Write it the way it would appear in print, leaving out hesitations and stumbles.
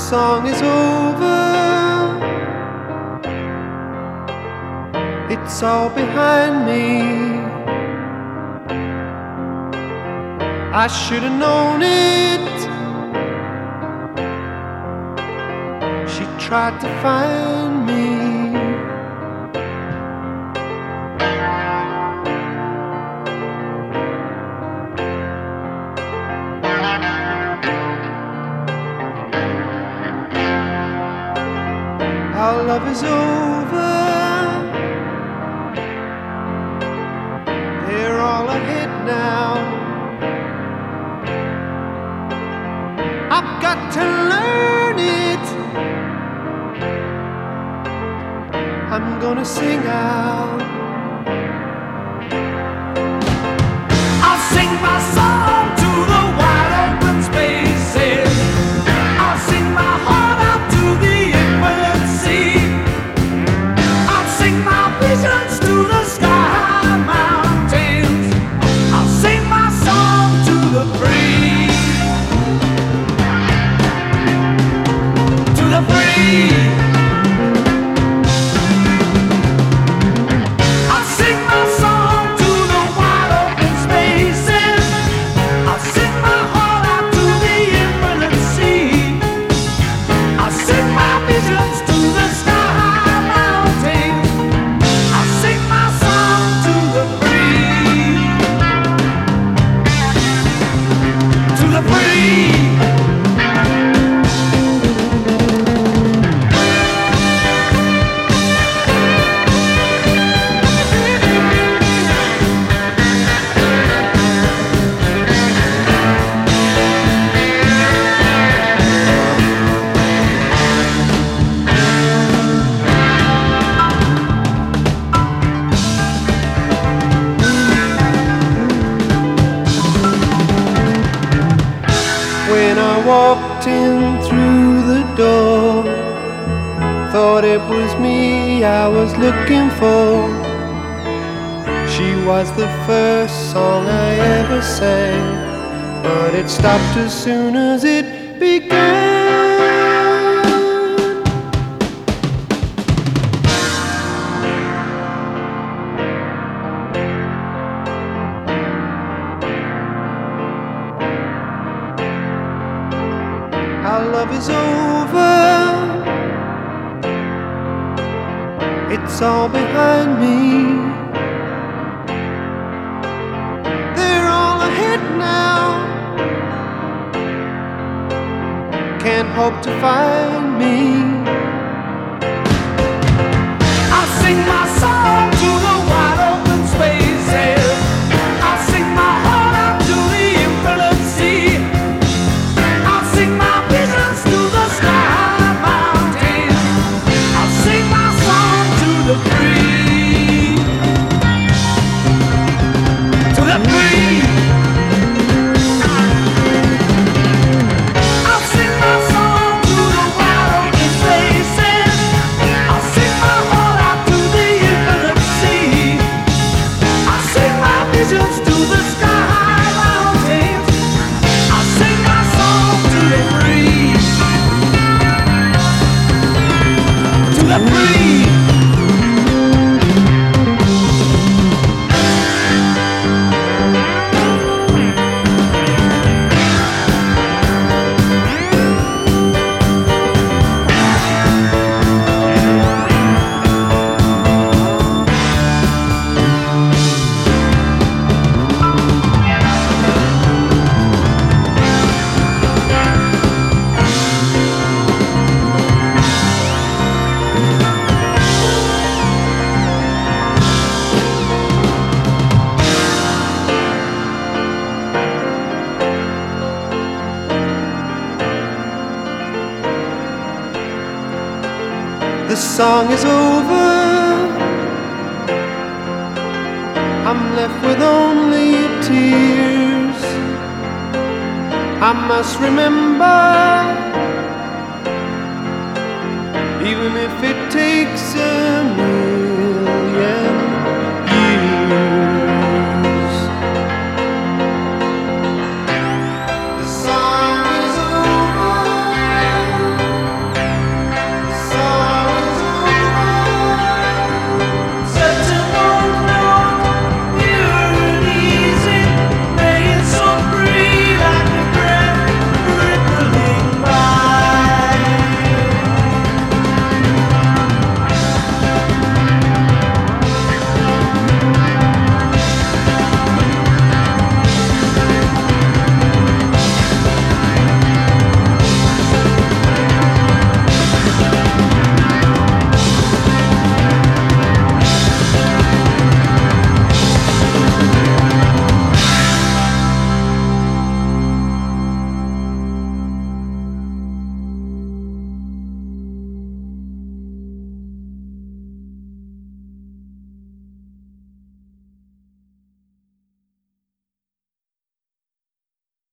song is over, it's all behind me. I should have known it. She tried to find me. Our love is over, they're all ahead now. I've got to learn it. I'm gonna sing out. I'll sing my song to the wide open spaces. I'll sing my heart out to the infinite sea. I'll sing my visions to the sky mountains. I'll sing my song to the free. To the free. I'll sing my song to the wide open spaces. I'll sing my heart out to the infinite sea. I'll sing my visions to the sky mountains. I'll sing my song to the free. To the free. When I walked in through the door, thought it was me I was looking for. She was the first song I ever sang, but it stopped as soon as it began. Our love is over, it's all behind me. They're all ahead now, can't hope to find me. I'll sing my song to the wide open spaces. I'll sing my heart out to the infinite sea. I'll sing my visions to the sky mountains. I'll sing my song to the free. To the free. I'll sing my song to the wide open spaces. I'll sing my heart out to the infinite sea. I'll sing my visions to the sky mountains. I'll sing my song to the free. To the free. The song is over, I'm left with only tears. I must remember, even if it takes a